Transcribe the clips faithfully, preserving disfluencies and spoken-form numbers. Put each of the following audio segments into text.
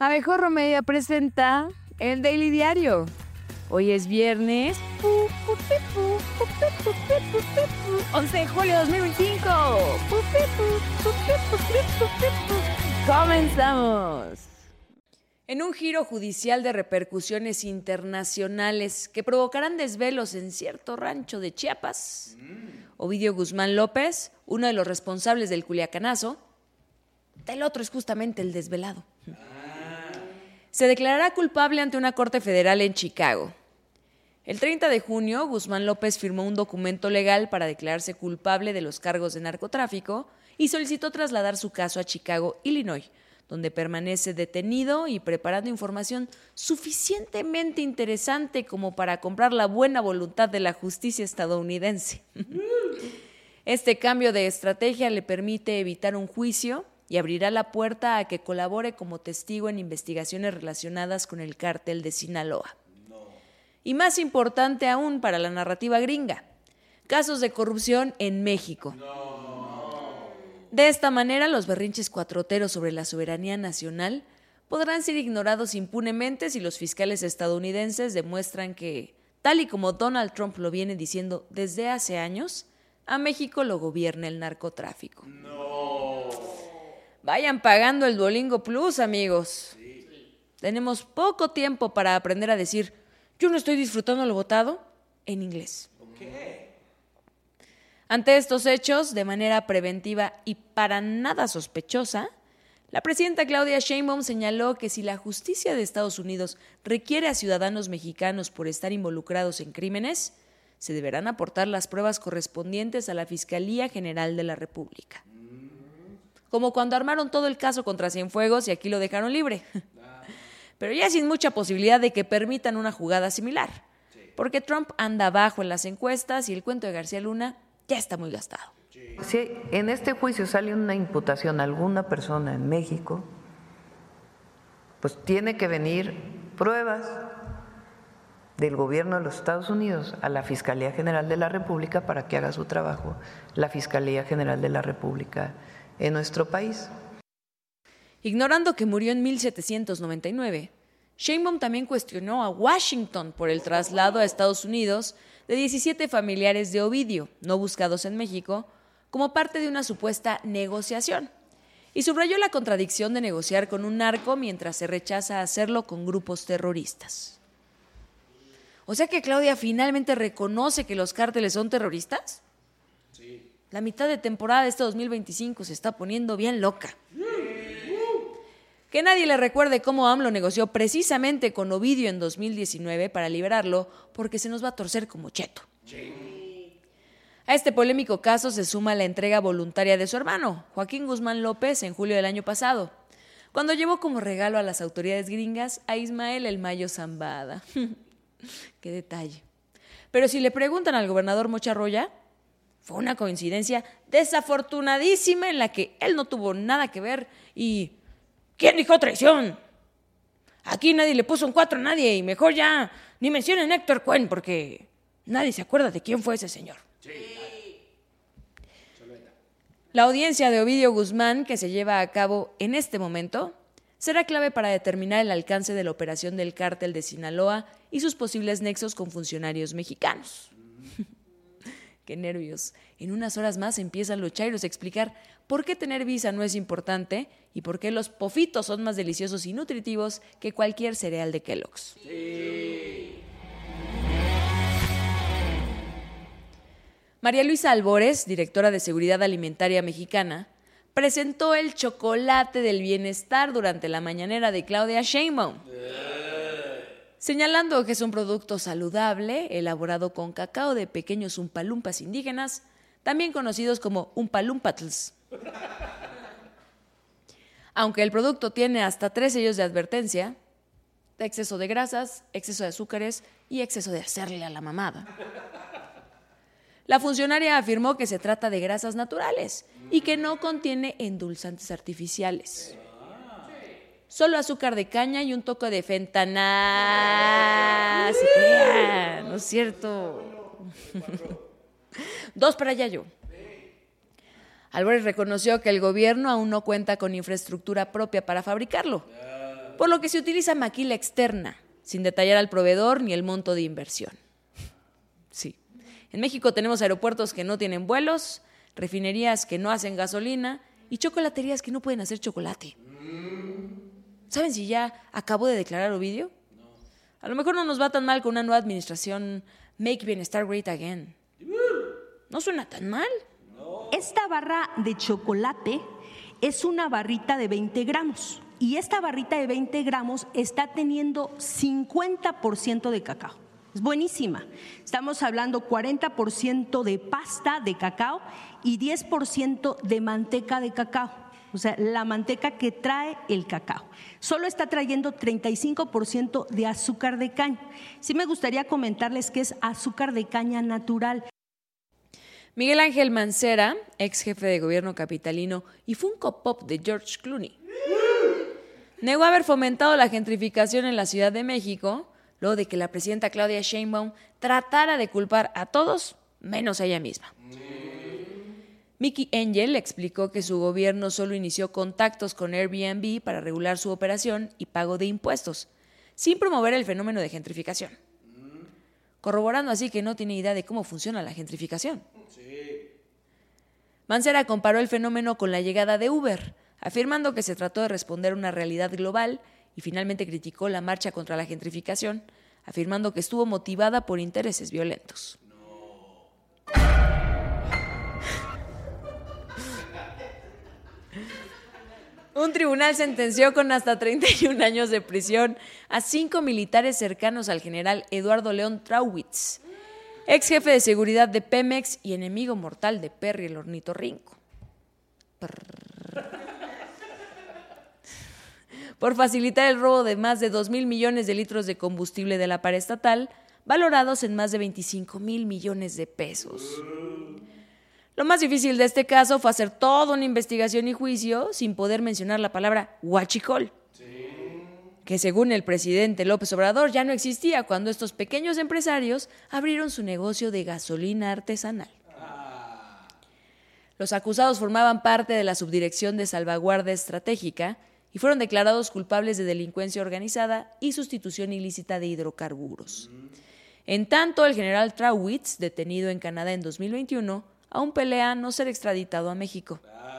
Abejorro Media presenta el Daily Diario. Hoy es viernes once de julio de dos mil veinticinco. ¡Comenzamos! En un giro judicial de repercusiones internacionales que provocarán desvelos en cierto rancho de Chiapas, Ovidio Guzmán López, uno de los responsables del Culiacanazo, el otro es justamente el desvelado, se declarará culpable ante una corte federal en Chicago. El treinta de junio, Guzmán López firmó un documento legal para declararse culpable de los cargos de narcotráfico y solicitó trasladar su caso a Chicago, Illinois, donde permanece detenido y preparando información suficientemente interesante como para comprar la buena voluntad de la justicia estadounidense. Este cambio de estrategia le permite evitar un juicio y abrirá la puerta a que colabore como testigo en investigaciones relacionadas con el cártel de Sinaloa. No. Y más importante aún para la narrativa gringa, casos de corrupción en México. No. De esta manera, los berrinches cuatroteros sobre la soberanía nacional podrán ser ignorados impunemente si los fiscales estadounidenses demuestran que, tal y como Donald Trump lo viene diciendo desde hace años, a México lo gobierna el narcotráfico. No. Vayan pagando el Duolingo Plus, amigos. Sí. Tenemos poco tiempo para aprender a decir yo no estoy disfrutando lo votado en inglés. Okay. Ante estos hechos, de manera preventiva y para nada sospechosa, la presidenta Claudia Sheinbaum señaló que si la justicia de Estados Unidos requiere a ciudadanos mexicanos por estar involucrados en crímenes, se deberán aportar las pruebas correspondientes a la Fiscalía General de la República. Como cuando armaron todo el caso contra Cienfuegos y aquí lo dejaron libre. Pero ya sin mucha posibilidad de que permitan una jugada similar, porque Trump anda abajo en las encuestas y el cuento de García Luna ya está muy gastado. Si en este juicio sale una imputación a alguna persona en México, pues tiene que venir pruebas del gobierno de los Estados Unidos a la Fiscalía General de la República para que haga su trabajo la Fiscalía General de la República en nuestro país. Ignorando que murió en mil setecientos noventa y nueve, Sheinbaum también cuestionó a Washington por el traslado a Estados Unidos de diecisiete familiares de Ovidio, no buscados en México, como parte de una supuesta negociación, y subrayó la contradicción de negociar con un narco mientras se rechaza hacerlo con grupos terroristas. O sea que Claudia finalmente reconoce que los cárteles son terroristas. Sí. La mitad de temporada de este dos mil veinticinco se está poniendo bien loca. Que nadie le recuerde cómo AMLO negoció precisamente con Ovidio en dos mil diecinueve para liberarlo, porque se nos va a torcer como cheto. Sí. A este polémico caso se suma la entrega voluntaria de su hermano, Joaquín Guzmán López, en julio del año pasado, cuando llevó como regalo a las autoridades gringas a Ismael El Mayo Zambada. ¡Qué detalle! Pero si le preguntan al gobernador Mocha Roya, fue una coincidencia desafortunadísima en la que él no tuvo nada que ver y... ¿Quién dijo traición? Aquí nadie le puso un cuatro a nadie y mejor ya ni mencionen a Héctor Cuen porque nadie se acuerda de quién fue ese señor. Sí. La audiencia de Ovidio Guzmán, que se lleva a cabo en este momento, será clave para determinar el alcance de la operación del cártel de Sinaloa y sus posibles nexos con funcionarios mexicanos. ¡Qué nervios! En unas horas más empiezan los chairos a explicar por qué tener visa no es importante y por qué los pofitos son más deliciosos y nutritivos que cualquier cereal de Kellogg's. Sí. María Luisa Albores, directora de Seguridad Alimentaria Mexicana, presentó el chocolate del bienestar durante la mañanera de Claudia Sheinbaum, señalando que es un producto saludable elaborado con cacao de pequeños umpalumpas indígenas, también conocidos como umpalumpatls. Aunque el producto tiene hasta tres sellos de advertencia: de exceso de grasas, exceso de azúcares y exceso de hacerle a la mamada. La funcionaria afirmó que se trata de grasas naturales y que no contiene endulzantes artificiales. Solo azúcar de caña y un toque de fentanal. Se crean, ¿no es cierto? Dos para Yayo. Albores reconoció que el gobierno aún no cuenta con infraestructura propia para fabricarlo. por lo que se utiliza maquila externa, sin detallar al proveedor ni el monto de inversión. Sí. En México tenemos aeropuertos que no tienen vuelos, refinerías que no hacen gasolina y chocolaterías que no pueden hacer chocolate. ¿Saben si ya acabó de declarar Ovidio? A lo mejor no nos va tan mal con una nueva administración Make Bienestar Great Again. ¿No suena tan mal? Esta barra de chocolate es una barrita de veinte gramos y esta barrita de veinte gramos está teniendo cincuenta por ciento de cacao. Es buenísima. Estamos hablando cuarenta por ciento de pasta de cacao y diez por ciento de manteca de cacao. O sea, la manteca que trae el cacao. Solo está trayendo treinta y cinco por ciento de azúcar de caña. Sí me gustaría comentarles que es azúcar de caña natural. Miguel Ángel Mancera, ex jefe de gobierno capitalino y Funko Pop de George Clooney, negó haber fomentado la gentrificación en la Ciudad de México, luego de que la presidenta Claudia Sheinbaum tratara de culpar a todos, menos a ella misma. Mickey Engel explicó que su gobierno solo inició contactos con Airbnb para regular su operación y pago de impuestos, sin promover el fenómeno de gentrificación, corroborando así que no tiene idea de cómo funciona la gentrificación. Mancera comparó el fenómeno con la llegada de Uber, afirmando que se trató de responder a una realidad global y finalmente criticó la marcha contra la gentrificación, afirmando que estuvo motivada por intereses violentos. Un tribunal sentenció con hasta treinta y un años de prisión a cinco militares cercanos al general Eduardo León Traubitz, ex jefe de seguridad de Pemex y enemigo mortal de Perry el ornitorrinco, por facilitar el robo de más de dos mil millones de litros de combustible de la paraestatal, valorados en más de veinticinco mil millones de pesos. Lo más difícil de este caso fue hacer toda una investigación y juicio sin poder mencionar la palabra huachicol, sí, que según el presidente López Obrador ya no existía cuando estos pequeños empresarios abrieron su negocio de gasolina artesanal. Ah. Los acusados formaban parte de la Subdirección de Salvaguardia Estratégica y fueron declarados culpables de delincuencia organizada y sustitución ilícita de hidrocarburos. Mm. En tanto, el general Traubitz, detenido en Canadá en dos mil veintiuno, aún pelea no ser extraditado a México.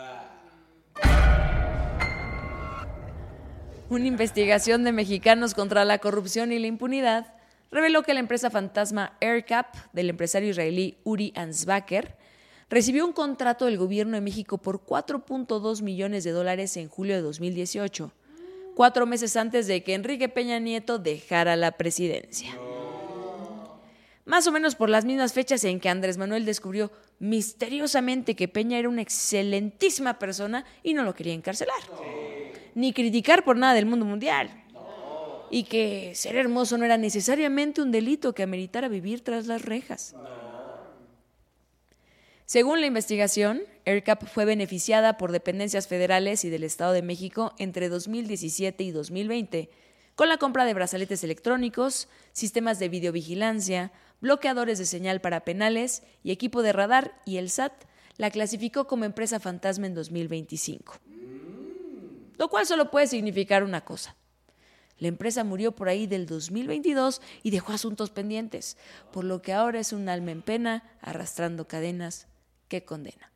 Una investigación de mexicanos contra la corrupción y la impunidad reveló que la empresa fantasma AirCap del empresario israelí Uri Ansbacher recibió un contrato del gobierno de México por cuatro punto dos millones de dólares en julio de dos mil dieciocho, cuatro meses antes de que Enrique Peña Nieto dejara la presidencia. Más o menos por las mismas fechas en que Andrés Manuel descubrió misteriosamente que Peña era una excelentísima persona y no lo quería encarcelar, no. ni criticar por nada del mundo mundial, no. y que ser hermoso no era necesariamente un delito que ameritara vivir tras las rejas. No. Según la investigación, AirCap fue beneficiada por dependencias federales y del Estado de México entre dos mil diecisiete y dos mil veinte, con la compra de brazaletes electrónicos, sistemas de videovigilancia, bloqueadores de señal para penales y equipo de radar, y el S A T la clasificó como empresa fantasma en dos mil veinticinco. Lo cual solo puede significar una cosa. La empresa murió por ahí del dos mil veintidós y dejó asuntos pendientes, por lo que ahora es un alma en pena arrastrando cadenas que condena.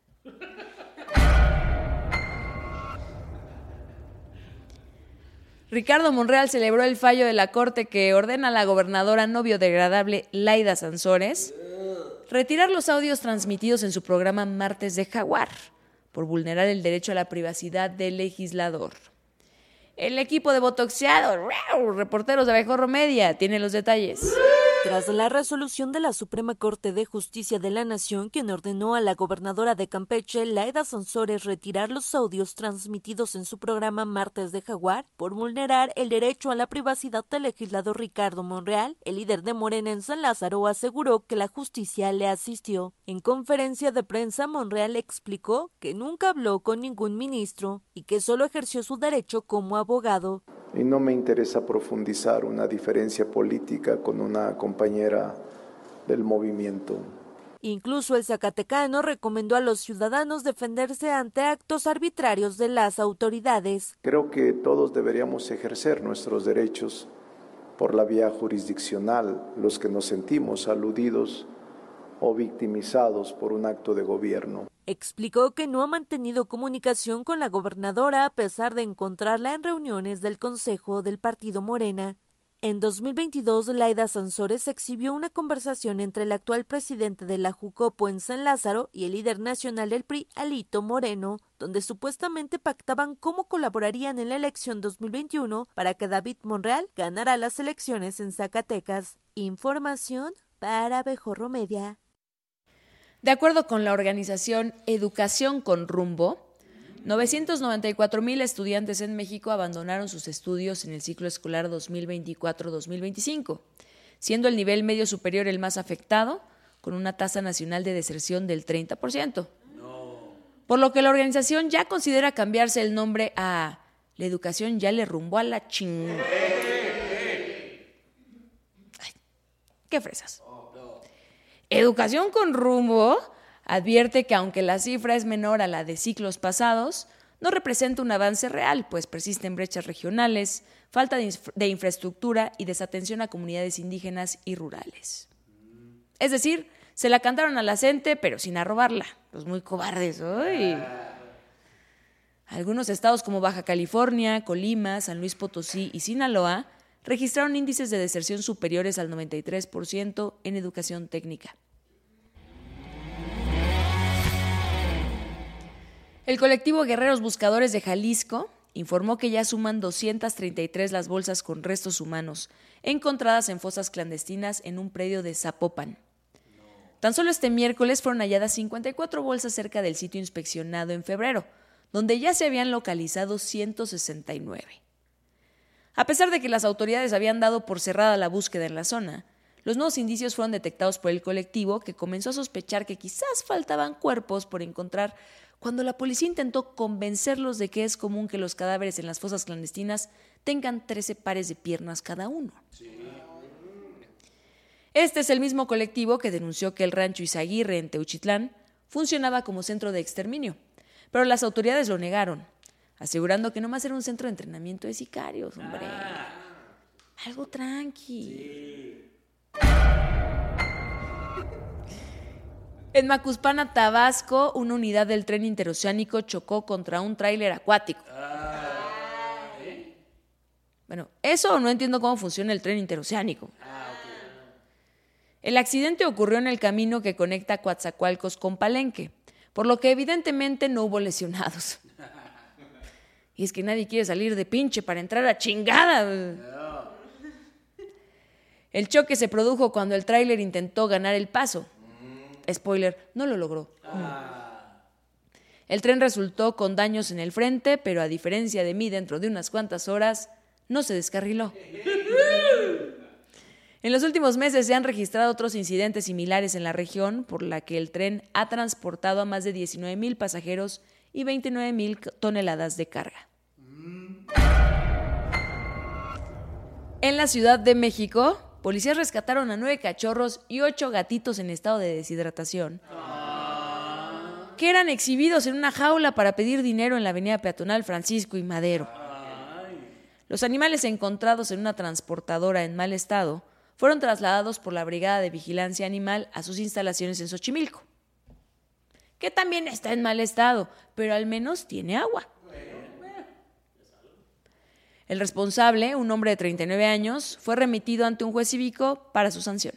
Ricardo Monreal celebró el fallo de la Corte que ordena a la gobernadora no biodegradable Laida Sansores retirar los audios transmitidos en su programa Martes de Jaguar por vulnerar el derecho a la privacidad del legislador. El equipo de botoxeados, reporteros de Abejorro Media, tiene los detalles. Tras la resolución de la Suprema Corte de Justicia de la Nación, quien ordenó a la gobernadora de Campeche, Laida Sansores, retirar los audios transmitidos en su programa Martes de Jaguar por vulnerar el derecho a la privacidad del legislador Ricardo Monreal, el líder de Morena en San Lázaro aseguró que la justicia le asistió. En conferencia de prensa, Monreal explicó que nunca habló con ningún ministro y que solo ejerció su derecho como abogado. Y no me interesa profundizar una diferencia política con una compañera del movimiento. Incluso el zacatecano recomendó a los ciudadanos defenderse ante actos arbitrarios de las autoridades. Creo que todos deberíamos ejercer nuestros derechos por la vía jurisdiccional, los que nos sentimos aludidos o victimizados por un acto de gobierno. Explicó que no ha mantenido comunicación con la gobernadora a pesar de encontrarla en reuniones del Consejo del Partido Morena. En dos mil veintidós, Laida Sansores exhibió una conversación entre el actual presidente de la Jucopo en San Lázaro y el líder nacional del P R I, Alito Moreno, donde supuestamente pactaban cómo colaborarían en la elección dos mil veintiuno para que David Monreal ganara las elecciones en Zacatecas. Información para Abejorro Media. De acuerdo con la organización Educación con Rumbo, novecientos noventa y cuatro mil estudiantes en México abandonaron sus estudios en el ciclo escolar dos mil veinticuatro dos mil veinticinco, siendo el nivel medio superior el más afectado, con una tasa nacional de deserción del treinta por ciento. No. Por lo que la organización ya considera cambiarse el nombre a La educación ya le rumbó a la ching... Ay, qué fresas. Educación con Rumbo advierte que aunque la cifra es menor a la de ciclos pasados, no representa un avance real, pues persisten brechas regionales, falta de, infra- de infraestructura y desatención a comunidades indígenas y rurales. Es decir, se la cantaron a la gente, pero sin arrobarla. Los muy cobardes. ¡Ay! Algunos estados como Baja California, Colima, San Luis Potosí y Sinaloa registraron índices de deserción superiores al noventa y tres por ciento en educación técnica. El colectivo Guerreros Buscadores de Jalisco informó que ya suman doscientas treinta y tres las bolsas con restos humanos encontradas en fosas clandestinas en un predio de Zapopan. Tan solo este miércoles fueron halladas cincuenta y cuatro bolsas cerca del sitio inspeccionado en febrero, donde ya se habían localizado ciento sesenta y nueve. A pesar de que las autoridades habían dado por cerrada la búsqueda en la zona, los nuevos indicios fueron detectados por el colectivo, que comenzó a sospechar que quizás faltaban cuerpos por encontrar cuando la policía intentó convencerlos de que es común que los cadáveres en las fosas clandestinas tengan trece pares de piernas cada uno. Sí. Este es el mismo colectivo que denunció que el rancho Izaguirre en Teuchitlán funcionaba como centro de exterminio, pero las autoridades lo negaron, asegurando que nomás era un centro de entrenamiento de sicarios, hombre. Ah. Algo tranqui. Sí. En Macuspana, Tabasco, una unidad del tren interoceánico chocó contra un tráiler acuático. Ah. ¿Eh? Bueno, eso no entiendo cómo funciona el tren interoceánico. Ah, okay. El accidente ocurrió en el camino que conecta Coatzacoalcos con Palenque, por lo que evidentemente no hubo lesionados. Y es que nadie quiere salir de pinche para entrar a chingada. No. El choque se produjo cuando el tráiler intentó ganar el paso. Mm. Spoiler, no lo logró. Ah. El tren resultó con daños en el frente, pero a diferencia de mí, dentro de unas cuantas horas, no se descarriló. En los últimos meses se han registrado otros incidentes similares en la región, por la que el tren ha transportado a más de diecinueve mil pasajeros y veintinueve mil toneladas de carga. En la Ciudad de México, policías rescataron a nueve cachorros y ocho gatitos en estado de deshidratación, que eran exhibidos en una jaula para pedir dinero en la avenida peatonal Francisco y Madero. Los animales encontrados en una transportadora en mal estado fueron trasladados por la Brigada de Vigilancia Animal a sus instalaciones en Xochimilco, que también está en mal estado, pero al menos tiene agua. El responsable, un hombre de treinta y nueve años, fue remitido ante un juez cívico para su sanción.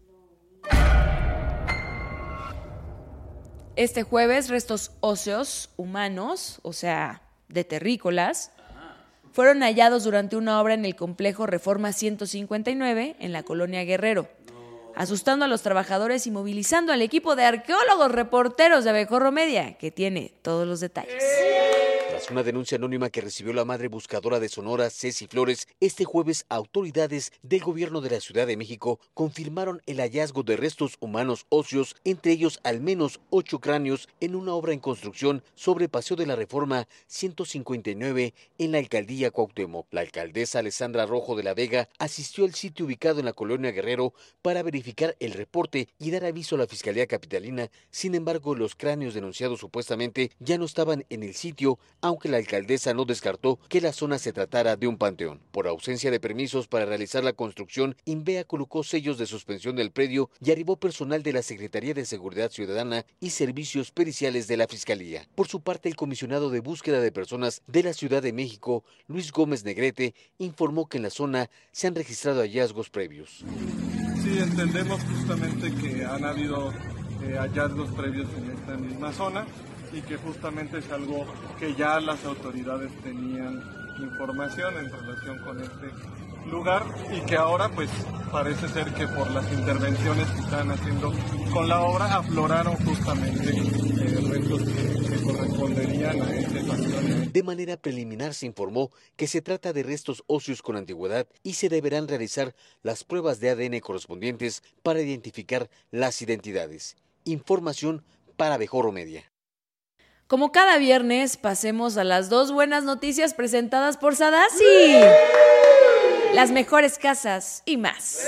Este jueves, restos óseos humanos, o sea, de terrícolas, fueron hallados durante una obra en el complejo Reforma ciento cincuenta y nueve en la colonia Guerrero, asustando a los trabajadores y movilizando al equipo de arqueólogos reporteros de Abejorro Media, que tiene todos los detalles. Tras una denuncia anónima que recibió la madre buscadora de Sonora, Ceci Flores, este jueves autoridades del gobierno de la Ciudad de México confirmaron el hallazgo de restos humanos óseos, entre ellos al menos ocho cráneos, en una obra en construcción sobre Paseo de la Reforma ciento cincuenta y nueve en la alcaldía Cuauhtémoc. La alcaldesa Alessandra Rojo de la Vega asistió al sitio ubicado en la colonia Guerrero para verificar el reporte y dar aviso a la Fiscalía Capitalina. Sin embargo, los cráneos denunciados supuestamente ya no estaban en el sitio, aunque la alcaldesa no descartó que la zona se tratara de un panteón. Por ausencia de permisos para realizar la construcción, INVEA colocó sellos de suspensión del predio y arribó personal de la Secretaría de Seguridad Ciudadana y servicios periciales de la Fiscalía. Por su parte, el comisionado de búsqueda de personas de la Ciudad de México, Luis Gómez Negrete, informó que en la zona se han registrado hallazgos previos. Sí, entendemos justamente que han habido eh, hallazgos previos en esta misma zona y que justamente es algo que ya las autoridades tenían información en relación con este lugar y que ahora pues parece ser que por las intervenciones que están haciendo con la obra afloraron justamente eh, restos que, que corresponderían a este panteón. De manera preliminar se informó que se trata de restos óseos con antigüedad y se deberán realizar las pruebas de A D N correspondientes para identificar las identidades. Información para Abejorro Media. Como cada viernes, pasemos a las dos buenas noticias presentadas por Sadasi. Las mejores casas y más.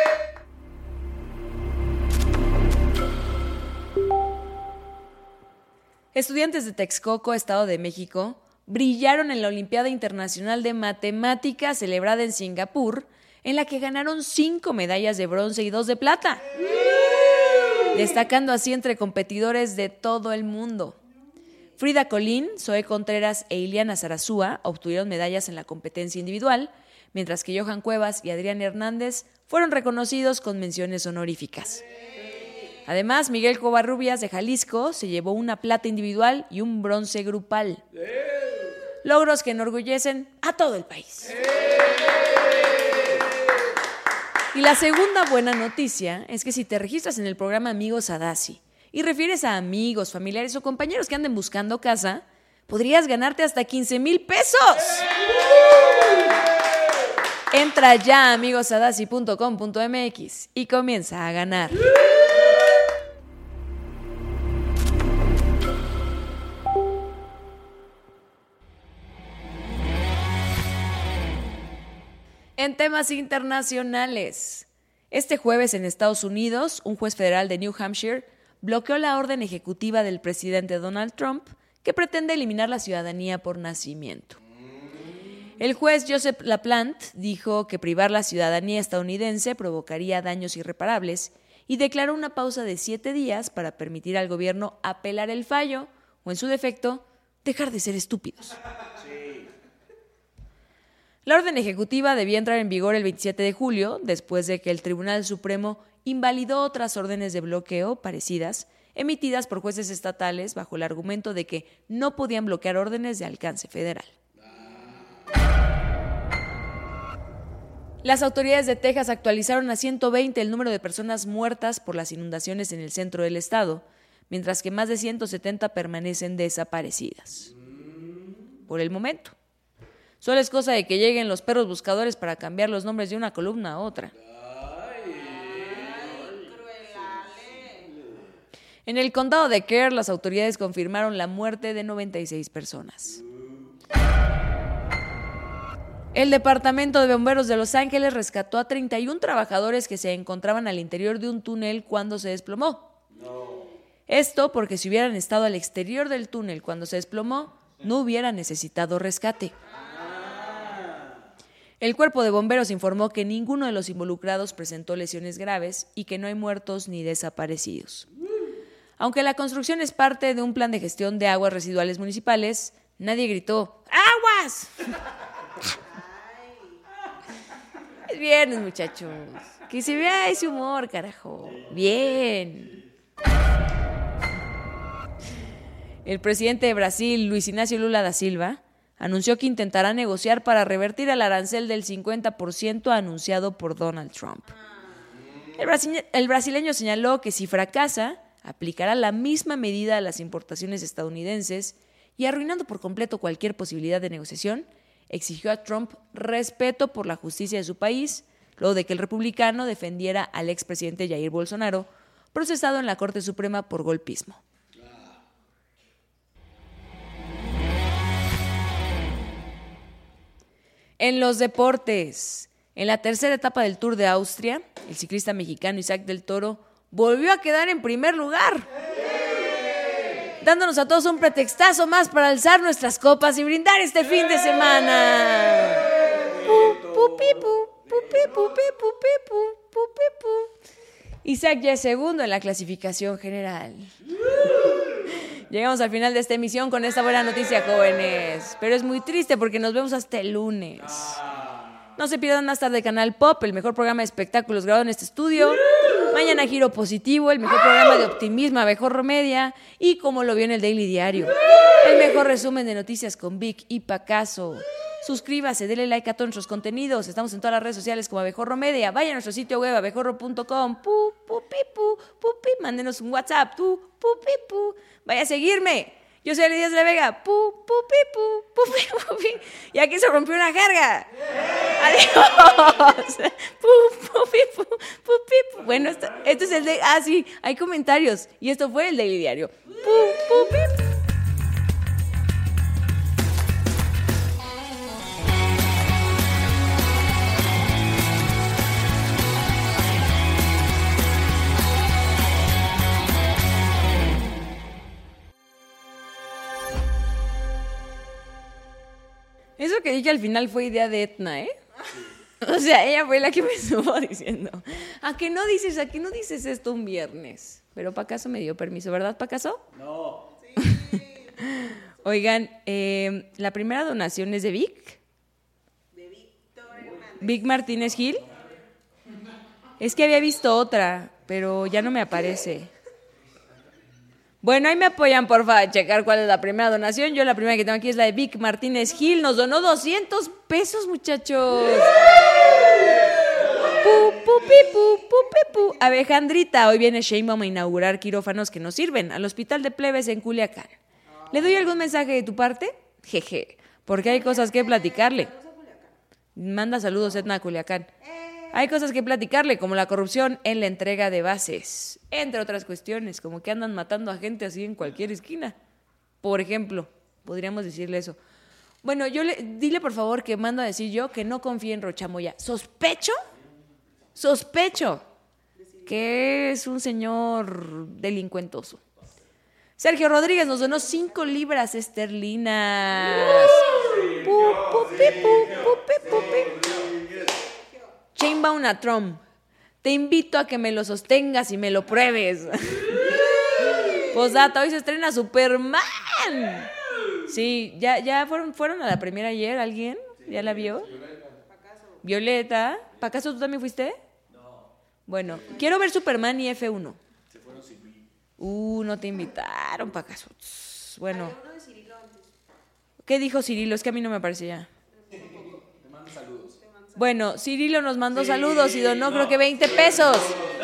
Estudiantes de Texcoco, Estado de México, brillaron en la Olimpiada Internacional de Matemáticas celebrada en Singapur, en la que ganaron cinco medallas de bronce y dos de plata, destacando así entre competidores de todo el mundo. Frida Colín, Zoe Contreras e Iliana Sarazúa obtuvieron medallas en la competencia individual, mientras que Johan Cuevas y Adrián Hernández fueron reconocidos con menciones honoríficas. Además, Miguel Covarrubias de Jalisco se llevó una plata individual y un bronce grupal. Logros que enorgullecen a todo el país. Y la segunda buena noticia es que si te registras en el programa Amigos Sadasi y refieres a amigos, familiares o compañeros que anden buscando casa, podrías ganarte hasta quince mil pesos. Entra ya a amigos sadasi punto com punto m x y comienza a ganar. En temas internacionales, este jueves en Estados Unidos, un juez federal de New Hampshire bloqueó la orden ejecutiva del presidente Donald Trump que pretende eliminar la ciudadanía por nacimiento. El juez Joseph LaPlante dijo que privar la ciudadanía estadounidense provocaría daños irreparables y declaró una pausa de siete días para permitir al gobierno apelar el fallo o, en su defecto, dejar de ser estúpidos. La orden ejecutiva debía entrar en vigor el veintisiete de julio, después de que el Tribunal Supremo invalidó otras órdenes de bloqueo parecidas emitidas por jueces estatales bajo el argumento de que no podían bloquear órdenes de alcance federal. Las autoridades de Texas actualizaron a ciento veinte el número de personas muertas por las inundaciones en el centro del estado, mientras que más de ciento setenta permanecen desaparecidas. Por el momento. Solo es cosa de que lleguen los perros buscadores para cambiar los nombres de una columna a otra. En el condado de Kerr, las autoridades confirmaron la muerte de noventa y seis personas. El Departamento de Bomberos de Los Ángeles rescató a treinta y uno trabajadores que se encontraban al interior de un túnel cuando se desplomó. Esto porque si hubieran estado al exterior del túnel cuando se desplomó, no hubieran necesitado rescate. El cuerpo de bomberos informó que ninguno de los involucrados presentó lesiones graves y que no hay muertos ni desaparecidos. Aunque la construcción es parte de un plan de gestión de aguas residuales municipales, nadie gritó ¡aguas! Es viernes, muchachos. Que se vea ese humor, carajo. Bien. El presidente de Brasil, Luis Inácio Lula da Silva, anunció que intentará negociar para revertir el arancel del cincuenta por ciento anunciado por Donald Trump. El, brasile- el brasileño señaló que si fracasa, aplicará la misma medida a las importaciones estadounidenses y arruinando por completo cualquier posibilidad de negociación, exigió a Trump respeto por la justicia de su país, luego de que el republicano defendiera al expresidente Jair Bolsonaro, procesado en la Corte Suprema por golpismo. En los deportes, en la tercera etapa del Tour de Austria, el ciclista mexicano Isaac del Toro volvió a quedar en primer lugar, dándonos a todos un pretextazo más para alzar nuestras copas y brindar este fin de semana. Pu, pu, pipu, pu, pipu, pipu, pipu, pu, pipu. Isaac ya es segundo en la clasificación general. Llegamos al final de esta emisión con esta buena noticia, jóvenes. Pero es muy triste porque nos vemos hasta el lunes. No se pierdan más tarde Canal Pop, el mejor programa de espectáculos grabado en este estudio. Mañana Giro Positivo, el mejor programa de optimismo, Abejorro Media. Y como lo vio en el Daily Diario, el mejor resumen de noticias con Vic y Pacaso. Suscríbase, dele like a todos nuestros contenidos. Estamos en todas las redes sociales como Abejorro Media. Vaya a nuestro sitio web abejorro punto com. Pu, pu, pi, pu, pu, pi. Mándenos un WhatsApp. Tu, pu, pi, pu. Vaya a seguirme. Yo soy Elías de la Vega. Pu, pu, pi, pu, pu, pi, pu, pi. Y aquí se rompió una jerga. Adiós. Pu, pu, pi, pu, pu, pi, pu. Bueno, esto, esto es el de... Ah, sí, hay comentarios. Y esto fue el Daily Diario. Pu, pu, pi, pu. Eso que dije al final fue idea de Etna, ¿eh? O sea, ella fue la que me estuvo diciendo. ¿A qué no dices, a qué no dices esto un viernes? Pero Pacaso me dio permiso, ¿verdad, Pacaso? No. Sí. Oigan, eh, la primera donación es de Vic. De Víctor Hernández. Vic Martínez Gil. Es que había visto otra, pero ya no me aparece. Bueno, ahí me apoyan, porfa, a checar cuál es la primera donación. Yo la primera que tengo aquí es la de Vic Martínez Gil. Nos donó doscientos pesos, muchachos. Pu, pu, pi, pu, pu, pi, pu. Alejandrita, hoy viene Sheinbaum a inaugurar quirófanos que nos sirven al Hospital de Plebes en Culiacán. ¿Le doy algún mensaje de tu parte? Jeje, porque hay cosas que platicarle. Manda saludos, Etna, a Culiacán. Hay cosas que platicarle, como la corrupción en la entrega de bases, entre otras cuestiones, como que andan matando a gente así en cualquier esquina. Por ejemplo, podríamos decirle eso. Bueno, yo le, dile por favor que mando a decir yo que no confíe en Rochamoya. Sospecho, sospecho que es un señor delincuentoso. Sergio Rodríguez nos donó cinco libras esterlinas. Pu, pu, pi, pu, pu, pi, pu, pi. Sheinbaum a Trump. Te invito a que me lo sostengas y me lo pruebes. Posdata, hoy se estrena Superman. Sí, ya, ya fueron, fueron a la premiera ayer, ¿alguien? ¿Ya la vio? Violeta. ¿Pacaso tú también fuiste? No. Bueno, quiero ver Superman y F uno. Se fueron sin mí. Uh, no te invitaron, Pacaso. Bueno. ¿Qué dijo Cirilo? Es que a mí no me parece ya. Te mando saludos. Bueno, Cirilo nos mandó sí, saludos y donó no, creo que veinte pesos.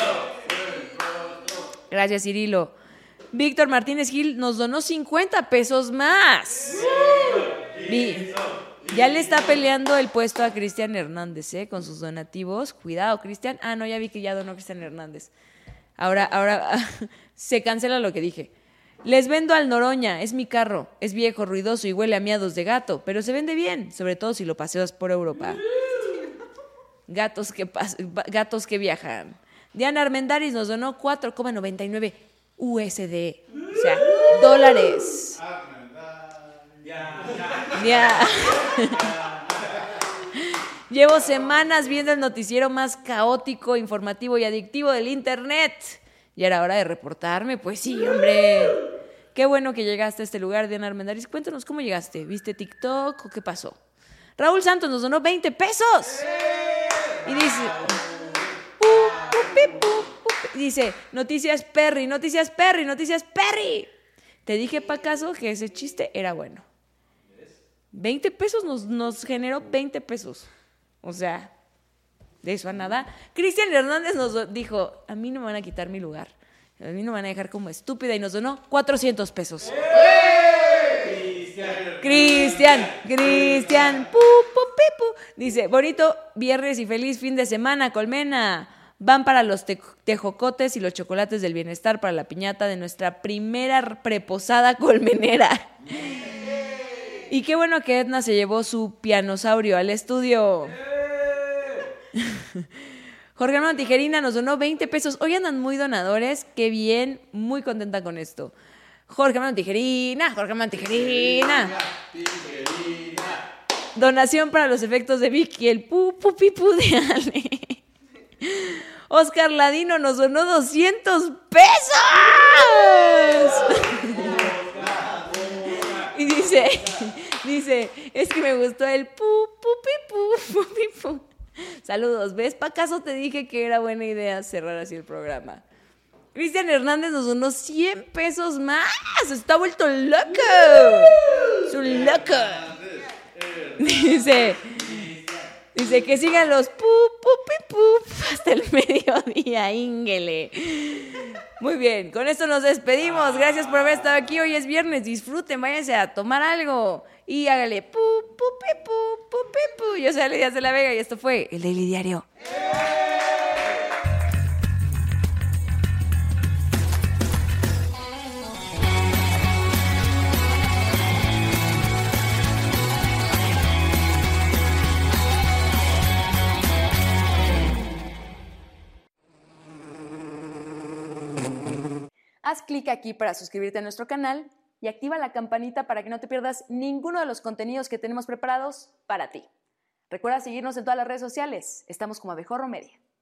Gracias, Cirilo. Víctor Martínez Gil nos donó cincuenta pesos más. Vi, ya le está peleando el puesto a Cristian Hernández, ¿eh? Con sus donativos. Cuidado, Cristian. Ah, no, ya vi que ya donó Cristian Hernández. Ahora, ahora se cancela lo que dije. Les vendo al Noroña, es mi carro. Es viejo, ruidoso y huele a miados de gato, pero se vende bien, sobre todo si lo paseas por Europa. Gatos que, pas- gatos que viajan. Diana Armendáriz nos donó cuatro coma noventa y nueve U S D. O sea, dólares. Ya. Llevo semanas viendo el noticiero más caótico, informativo y adictivo del internet. Y era hora de reportarme. Pues sí, hombre. Qué bueno que llegaste a este lugar, Diana Armendáriz. Cuéntanos cómo llegaste. ¿Viste TikTok o qué pasó? Raúl Santos nos donó veinte pesos. Y dice, pu, pu, pi, pu, pu, pi. Dice, noticias Perry, noticias Perry, noticias Perry. Te dije, Pacaso, que ese chiste era bueno. veinte pesos nos, nos generó veinte pesos. O sea, de eso a nada. Cristian Hernández nos dijo, a mí no me van a quitar mi lugar. A mí no me van a dejar como estúpida y nos donó cuatrocientos pesos. ¡Hey! Cristian, Cristian, pu, pu, pi, pu. Dice, bonito viernes y feliz fin de semana, Colmena. Van para los te- tejocotes y los chocolates del bienestar para la piñata de nuestra primera preposada colmenera. Y qué bueno que Edna se llevó su pianosaurio al estudio. Jorge Armando Tijerina nos donó veinte pesos. Hoy andan muy donadores. Qué bien, muy contenta con esto. Jorge Armando Tijerina, Jorge Armando Tijerina. Donación para los efectos de Vicky, el pu, pu, pi, pu de Ale. Oscar Ladino nos donó doscientos pesos. Y dice, dice, es que me gustó el pu, pu, pi, pu, pu, pi, pu. Saludos, ¿ves? ¿Para acaso te dije que era buena idea cerrar así el programa? Cristian Hernández nos donó cien pesos más. Está vuelto loco. Es un loco. Dice, dice que sigan los pu, pu, pi, pu, hasta el mediodía, íngele. Muy bien, con esto nos despedimos. Gracias por haber estado aquí. Hoy es viernes, disfruten, váyanse a tomar algo. Y hágale pu, pu, pi, pu, pu, pi, pu. Yo soy Ale Díaz de la Vega y esto fue el Daily Diario. Haz clic aquí para suscribirte a nuestro canal y activa la campanita para que no te pierdas ninguno de los contenidos que tenemos preparados para ti. Recuerda seguirnos en todas las redes sociales. Estamos como Abejorro Media.